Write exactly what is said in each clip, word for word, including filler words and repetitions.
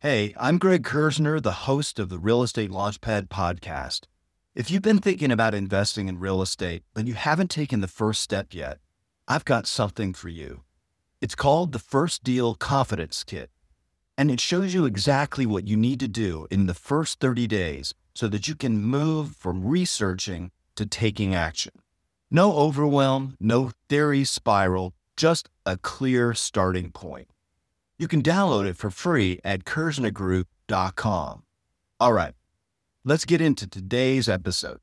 Hey, I'm Greg Kersner, the host of the Real Estate Launchpad podcast. If you've been thinking about investing in real estate, but you haven't taken the first step yet, I've got something for you. It's called the First Deal Confidence Kit, and it shows you exactly what you need to do in the first thirty days so that you can move from researching to taking action. No overwhelm, no theory spiral, just a clear starting point. You can download it for free at kersner group dot com. All right, let's get into today's episode.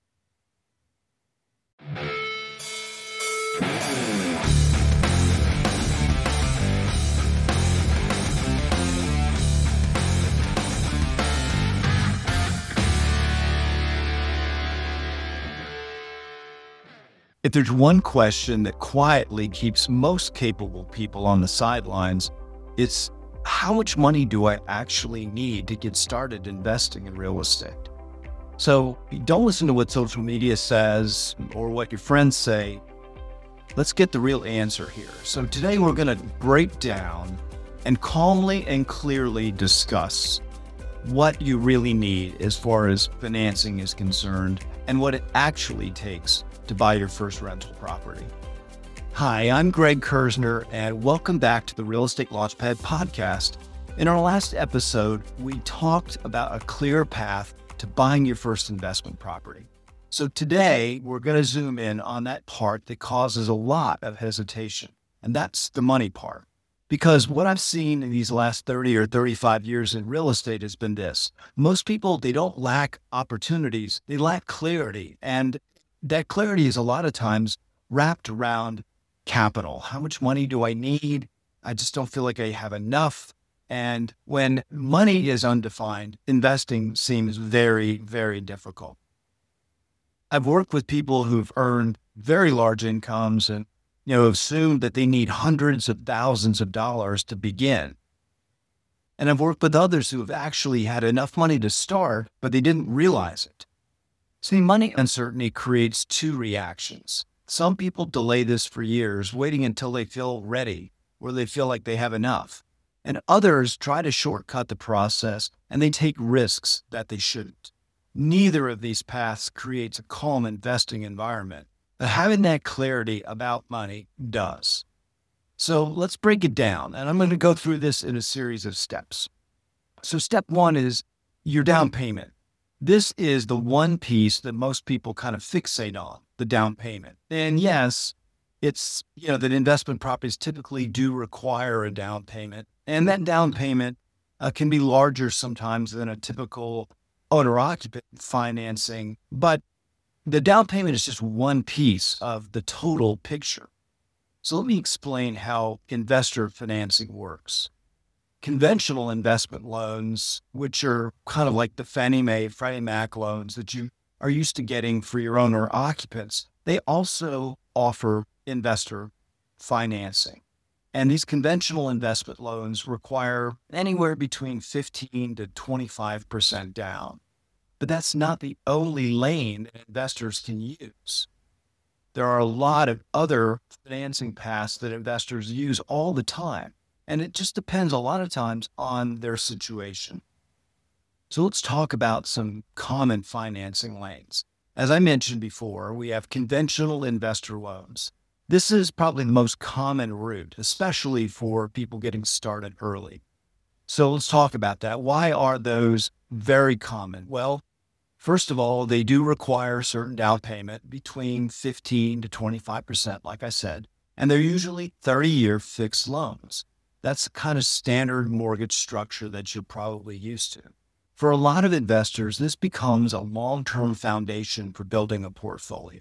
If there's one question that quietly keeps most capable people on the sidelines, it's how much money do I actually need to get started investing in real estate? So don't listen to what social media says or what your friends say. Let's get the real answer here. So today we're going to break down and calmly and clearly discuss what you really need as far as financing is concerned and what it actually takes to buy your first rental property. Hi, I'm Greg Kersner, and welcome back to the Real Estate Launchpad podcast. In our last episode, we talked about a clear path to buying your first investment property. So today, we're going to zoom in on that part that causes a lot of hesitation, and that's the money part. Because what I've seen in these last thirty or thirty-five years in real estate has been this. Most people, they don't lack opportunities, they lack clarity, and that clarity is a lot of times wrapped around capital. How much money do I need? I just don't feel like I have enough. And when money is undefined, investing seems very, very difficult. I've worked with people who've earned very large incomes and, you know, assumed that they need hundreds of thousands of dollars to begin. And I've worked with others who have actually had enough money to start, but they didn't realize it. See, money uncertainty creates two reactions. Some people delay this for years, waiting until they feel ready or they feel like they have enough. And others try to shortcut the process and they take risks that they shouldn't. Neither of these paths creates a calm investing environment, but having that clarity about money does. So let's break it down, and I'm going to go through this in a series of steps. So step one is your down payment. This is the one piece that most people kind of fixate on, the down payment. And yes, it's, you know, that investment properties typically do require a down payment. And that down payment uh, can be larger sometimes than a typical owner-occupant financing. But the down payment is just one piece of the total picture. So let me explain how investor financing works. Conventional investment loans, which are kind of like the Fannie Mae, Freddie Mac loans that you are used to getting for your owner occupants, they also offer investor financing. And these conventional investment loans require anywhere between fifteen to twenty-five percent down. But that's not the only lane that investors can use. There are a lot of other financing paths that investors use all the time. And it just depends a lot of times on their situation. So let's talk about some common financing lanes. As I mentioned before, we have conventional investor loans. This is probably the most common route, especially for people getting started early. So let's talk about that. Why are those very common? Well, first of all, they do require certain down payment between fifteen to twenty-five percent, like I said, and they're usually thirty-year fixed loans. That's the kind of standard mortgage structure that you're probably used to. For a lot of investors, this becomes a long-term foundation for building a portfolio.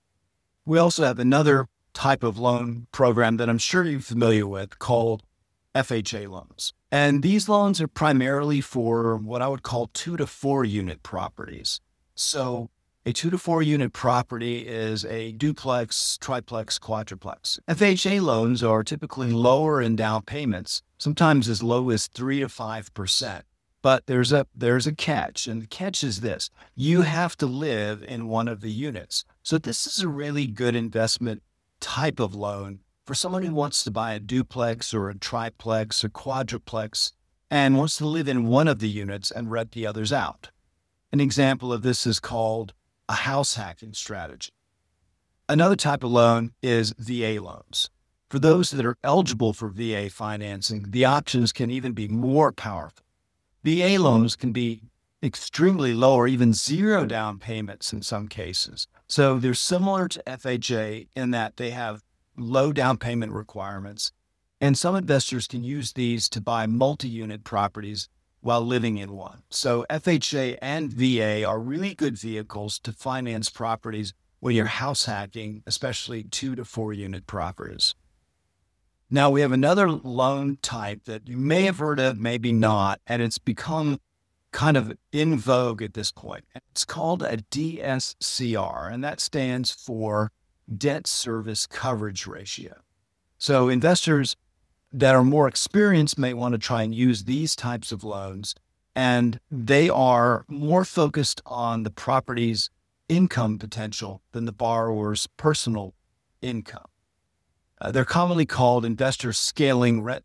We also have another type of loan program that I'm sure you're familiar with called F H A loans. And these loans are primarily for what I would call two to four unit properties. So a two to four unit property is a duplex, triplex, quadruplex. F H A loans are typically lower in down payments, sometimes as low as three to five percent. But there's a there's a catch, and the catch is this. You have to live in one of the units. So this is a really good investment type of loan for someone who wants to buy a duplex or a triplex or quadruplex and wants to live in one of the units and rent the others out. An example of this is called a house hacking strategy. Another type of loan is V A loans. For those that are eligible for V A financing, the options can even be more powerful. V A loans can be extremely low or even zero down payments in some cases. So they're similar to F H A in that they have low down payment requirements, and some investors can use these to buy multi-unit properties while living in one. So F H A and V A are really good vehicles to finance properties when you're house hacking, especially two to four unit properties. Now we have another loan type that you may have heard of, maybe not, and it's become kind of in vogue at this point. It's called a D S C R, and that stands for Debt Service Coverage Ratio. So investors that are more experienced may want to try and use these types of loans, and they are more focused on the property's income potential than the borrower's personal income. Uh, they're commonly called investor scaling rent.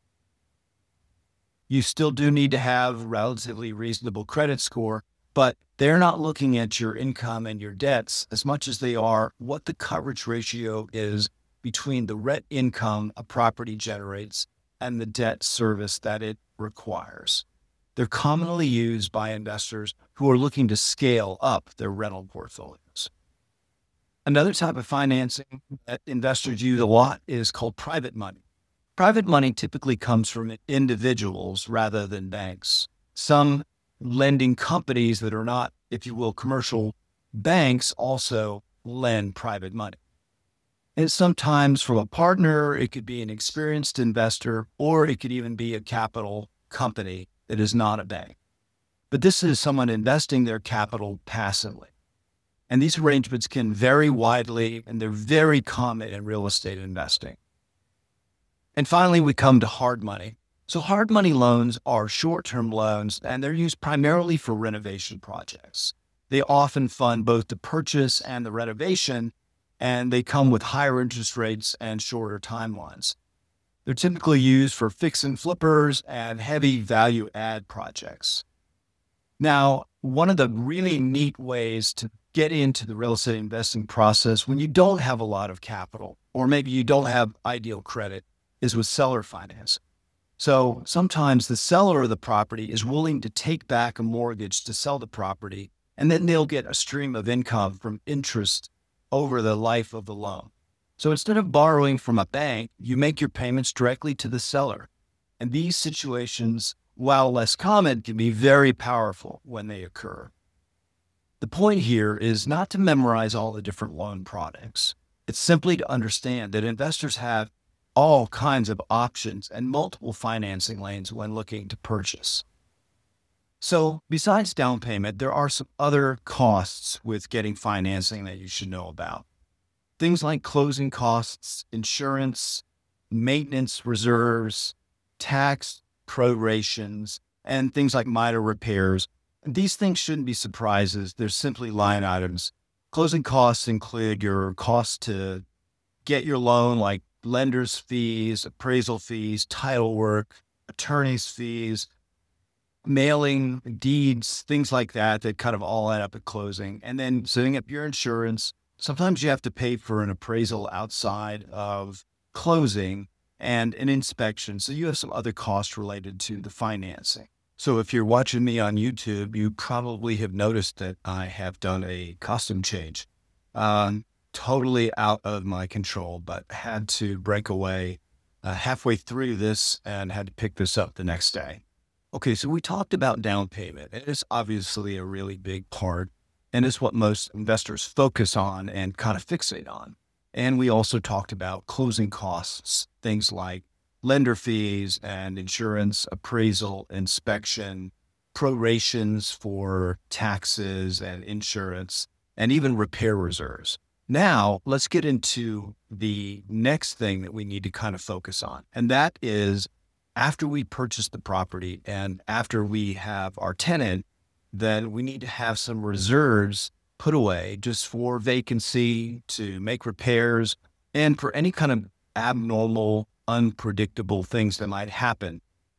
You still do need to have relatively reasonable credit score, but they're not looking at your income and your debts as much as they are what the coverage ratio is between the rent income a property generates and the debt service that it requires. They're commonly used by investors who are looking to scale up their rental portfolios. Another type of financing that investors use a lot is called private money. Private money typically comes from individuals rather than banks. Some lending companies that are not, if you will, commercial banks also lend private money. And sometimes from a partner, it could be an experienced investor, or it could even be a capital company that is not a bank. But this is someone investing their capital passively. And these arrangements can vary widely, and they're very common in real estate investing. And finally, we come to hard money. So hard money loans are short-term loans, and they're used primarily for renovation projects. They often fund both the purchase and the renovation, and they come with higher interest rates and shorter timelines. They're typically used for fix and flippers and heavy value add projects. Now, one of the really neat ways to get into the real estate investing process when you don't have a lot of capital, or maybe you don't have ideal credit, is with seller finance. So sometimes the seller of the property is willing to take back a mortgage to sell the property, and then they'll get a stream of income from interest over the life of the loan. So instead of borrowing from a bank, you make your payments directly to the seller. And these situations, while less common, can be very powerful when they occur. The point here is not to memorize all the different loan products. It's simply to understand that investors have all kinds of options and multiple financing lanes when looking to purchase. So besides down payment, there are some other costs with getting financing that you should know about. Things like closing costs, insurance, maintenance reserves, tax prorations, and things like minor repairs. These things shouldn't be surprises. They're simply line items. Closing costs include your costs to get your loan, like lender's fees, appraisal fees, title work, attorney's fees, mailing, deeds, things like that, that kind of all add up at closing. And then setting up your insurance. Sometimes you have to pay for an appraisal outside of closing and an inspection. So you have some other costs related to the financing. So if you're watching me on YouTube, you probably have noticed that I have done a costume change. Um, totally out of my control, but had to break away uh, halfway through this and had to pick this up the next day. Okay, so we talked about down payment. It is obviously a really big part, and it's what most investors focus on and kind of fixate on. And we also talked about closing costs, things like lender fees and insurance, appraisal, inspection, prorations for taxes and insurance, and even repair reserves. Now, let's get into the next thing that we need to kind of focus on, and that is after we purchase the property and after we have our tenant, then we need to have some reserves put away just for vacancy, to make repairs, and for any kind of abnormal, unpredictable things that might happen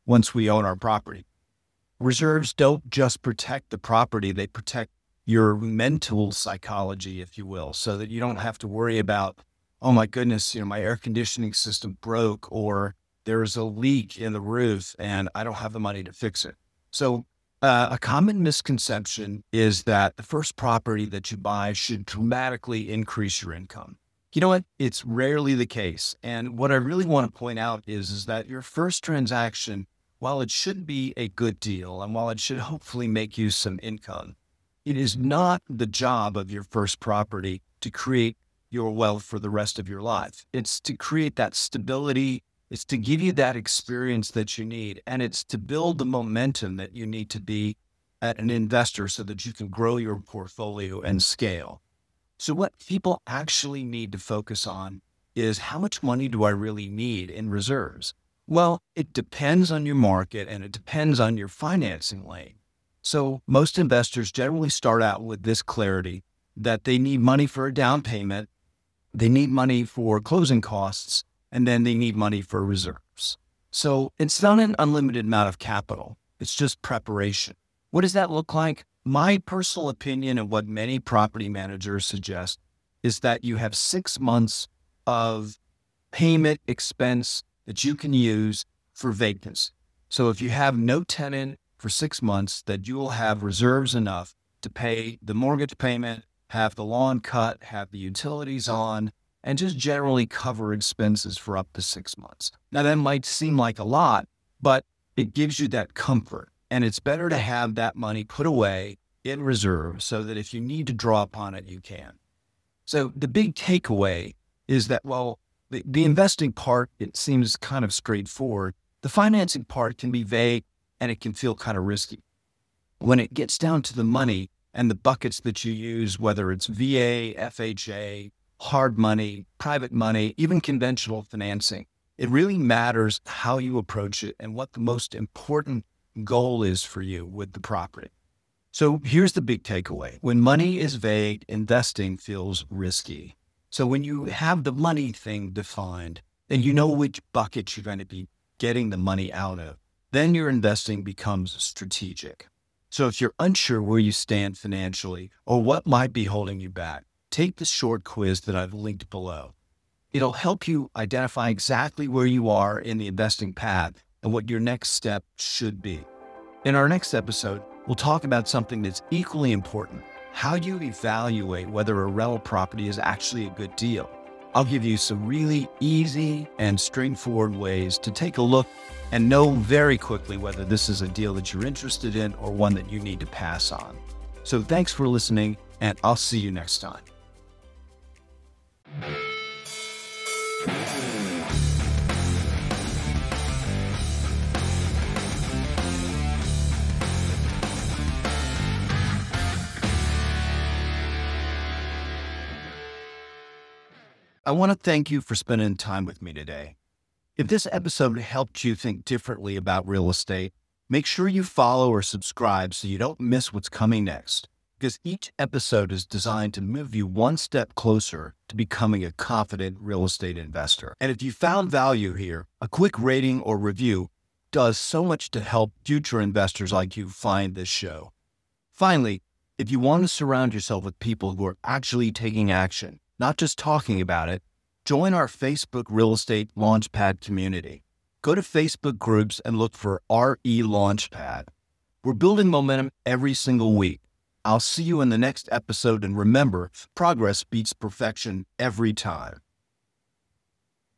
once we own our property. Reserves don't just protect the property, they protect your mental psychology, if you will, so that you don't have to worry about, oh my goodness, you know, my air conditioning system broke, or there's a leak in the roof and I don't have the money to fix it. So uh, a common misconception is that the first property that you buy should dramatically increase your income. You know what? It's rarely the case. And what I really want to point out is, is that your first transaction, while it should be a good deal and while it should hopefully make you some income, it is not the job of your first property to create your wealth for the rest of your life. It's to create that stability. It's to give you that experience that you need. And it's to build the momentum that you need to be an investor so that you can grow your portfolio and scale. So what people actually need to focus on is, how much money do I really need in reserves? Well, it depends on your market and it depends on your financing lane. So most investors generally start out with this clarity that they need money for a down payment, they need money for closing costs, and then they need money for reserves. So it's not an unlimited amount of capital. It's just preparation. What does that look like? My personal opinion, and what many property managers suggest, is that you have six months of payment expense that you can use for vacancy. So if you have no tenant for six months, that you will have reserves enough to pay the mortgage payment, have the lawn cut, have the utilities on, and just generally cover expenses for up to six months. Now that might seem like a lot, but it gives you that comfort. And it's better to have that money put away in reserve so that if you need to draw upon it, you can. So the big takeaway is that, well, the, the investing part, it seems kind of straightforward. The financing part can be vague and it can feel kind of risky. When it gets down to the money and the buckets that you use, whether it's V A, F H A, hard money, private money, even conventional financing, it really matters how you approach it and what the most important goal is for you with the property. So here's the big takeaway. When money is vague, investing feels risky. So when you have the money thing defined, and you know which bucket you're going to be getting the money out of, then your investing becomes strategic. So if you're unsure where you stand financially or what might be holding you back, take the short quiz that I've linked below. It'll help you identify exactly where you are in the investing path and what your next step should be. In our next episode, we'll talk about something that's equally important: how you evaluate whether a rental property is actually a good deal. I'll give you some really easy and straightforward ways to take a look and know very quickly whether this is a deal that you're interested in or one that you need to pass on. So thanks for listening, and I'll see you next time. I want to thank you for spending time with me today. If this episode helped you think differently about real estate, make sure you follow or subscribe so you don't miss what's coming next, because each episode is designed to move you one step closer to becoming a confident real estate investor. And if you found value here, a quick rating or review does so much to help future investors like you find this show. Finally, if you want to surround yourself with people who are actually taking action, not just talking about it, join our Facebook Real Estate Launchpad community. Go to Facebook groups and look for R E Launchpad. We're building momentum every single week. I'll see you in the next episode, and remember, progress beats perfection every time.